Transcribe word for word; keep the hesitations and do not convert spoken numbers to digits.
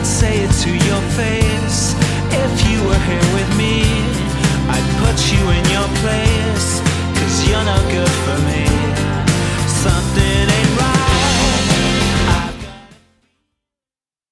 can't say it to your face. If you were here with me, I'd put you in your place.